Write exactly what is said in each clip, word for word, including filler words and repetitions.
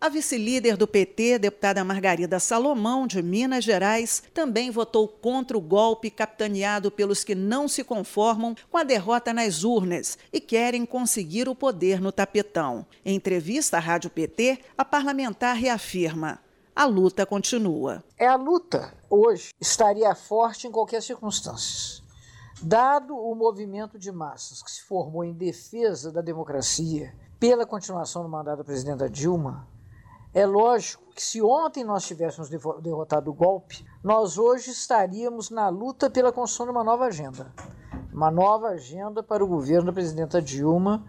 A vice-líder do P T, deputada Margarida Salomão, de Minas Gerais, também votou contra o golpe capitaneado pelos que não se conformam com a derrota nas urnas e querem conseguir o poder no tapetão. Em entrevista à Rádio P T, a parlamentar reafirma: a luta continua. É a luta, hoje, estaria forte em qualquer circunstância. Dado o movimento de massas que se formou em defesa da democracia pela continuação do mandato da presidenta Dilma, é lógico que se ontem nós tivéssemos derrotado o golpe, nós hoje estaríamos na luta pela construção de uma nova agenda. Uma nova agenda para o governo da presidenta Dilma,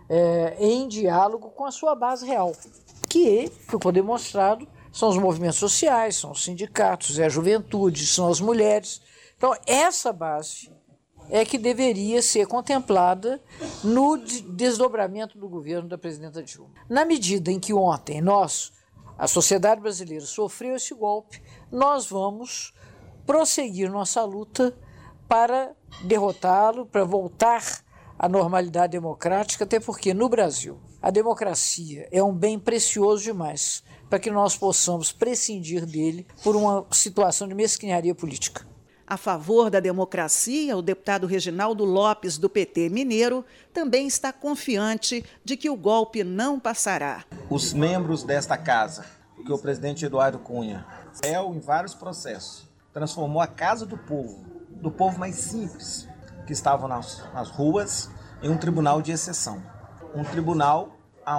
é, em diálogo com a sua base real, que ficou demonstrado, são os movimentos sociais, são os sindicatos, é a juventude, são as mulheres. Então, essa base é que deveria ser contemplada no desdobramento do governo da presidenta Dilma. Na medida em que ontem nós, a sociedade brasileira, sofreu esse golpe, nós vamos prosseguir nossa luta para derrotá-lo, para voltar à normalidade democrática, até porque no Brasil a democracia é um bem precioso demais para que nós possamos prescindir dele por uma situação de mesquinharia política. A favor da democracia, o deputado Reginaldo Lopes, do P T mineiro, também está confiante de que o golpe não passará. Os membros desta casa, que o presidente Eduardo Cunha, é em vários processos, transformou a Casa do Povo, do povo mais simples, que estavam nas, nas ruas, em um tribunal de exceção. Um tribunal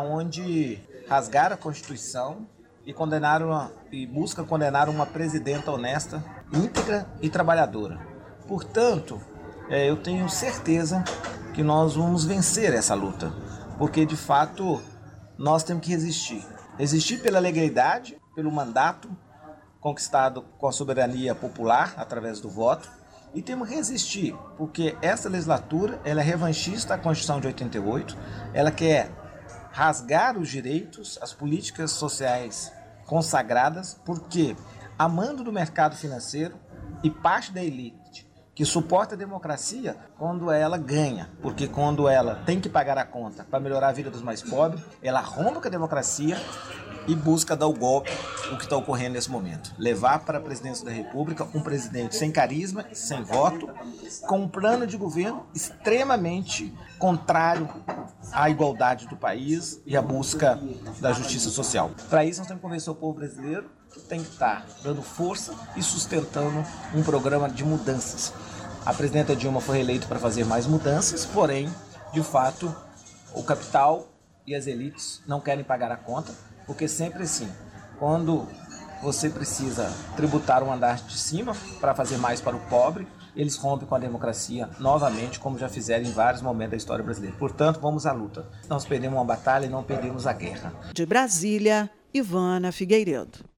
onde rasgaram a Constituição e condenaram uma, e busca condenar uma presidenta honesta, íntegra e trabalhadora. Portanto, é, eu tenho certeza que nós vamos vencer essa luta, porque de fato nós temos que resistir. Resistir pela legalidade, pelo mandato conquistado com a soberania popular através do voto, e temos que resistir, porque essa legislatura ela é revanchista à Constituição de oitenta e oito, ela quer rasgar os direitos, as políticas sociais consagradas, porque a mando do mercado financeiro e parte da elite que suporta a democracia quando ela ganha, porque quando ela tem que pagar a conta para melhorar a vida dos mais pobres, ela rompe com a democracia e busca dar o golpe, o que está ocorrendo nesse momento. Levar para a presidência da República um presidente sem carisma, sem voto, com um plano de governo extremamente contrário à igualdade do país e à busca da justiça social. Para isso, nós temos que convencer o povo brasileiro que tem que estar dando força e sustentando um programa de mudanças. A presidenta Dilma foi reeleita para fazer mais mudanças, porém, de fato, o capital e as elites não querem pagar a conta, porque sempre assim, quando você precisa tributar um andar de cima para fazer mais para o pobre, eles rompem com a democracia novamente, como já fizeram em vários momentos da história brasileira. Portanto, vamos à luta. Nós perdemos uma batalha e não perdemos a guerra. De Brasília, Ivana Figueiredo.